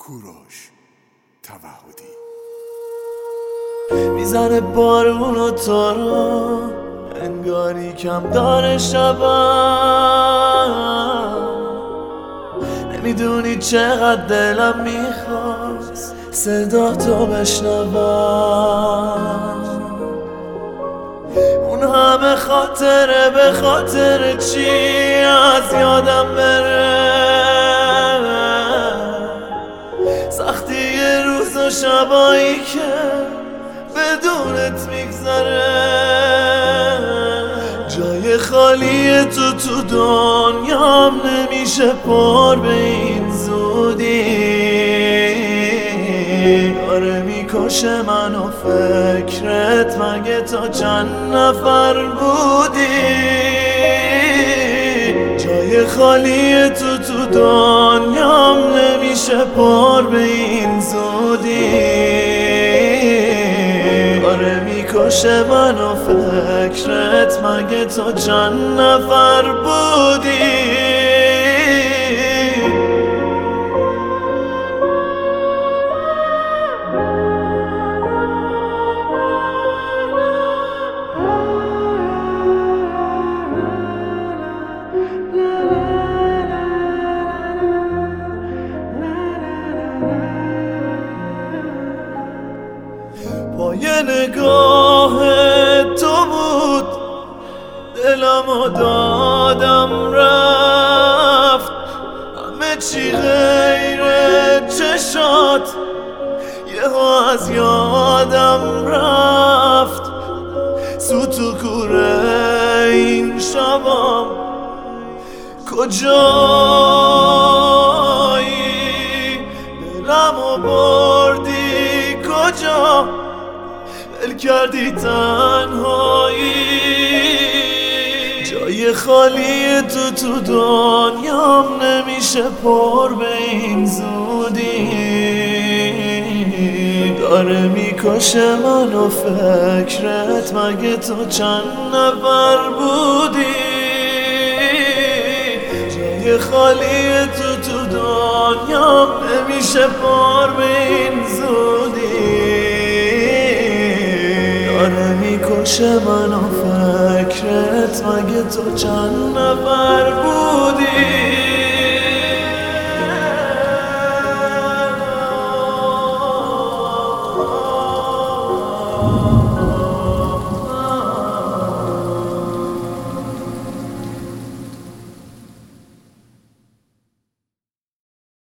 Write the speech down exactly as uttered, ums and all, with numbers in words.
کوروش توحدی میزنه بارون و تو رو انگاری کم داره شبم، نمیدونی چقدر دلم میخواست صدا تو بشنوم. اون همه خاطره به خاطر چی از یادم بره، سختی روز و شبایی که بدونت میگذره. جای خالی تو تو دنیام نمیشه پر به این زودی، داره میکشه منو فکرت، مگه تا چند نفر بودی؟ جای خالی تو تو دنیام نمیشه پر به این زودی، داره میکشه منو فکرت، مگه تا چند نفر بودی؟ با یه نگاه تو بود دلمو دادم رفت، همه چی غیر چشات یهو از یادم رفت. سوت و کوره این شبام کجایی؟ دلمو بردی کجا؟ ول کردی تنهایی. جای خالی تو تو دنیام نمیشه پر به این زودی، داره میکشه منو فکرت، مگه تو چند نفر بودی؟ جای خالی تو تو دنیام نمیشه پر به این زودی، داره میکشه منو فکرت، مگه تو چند نفر بودی؟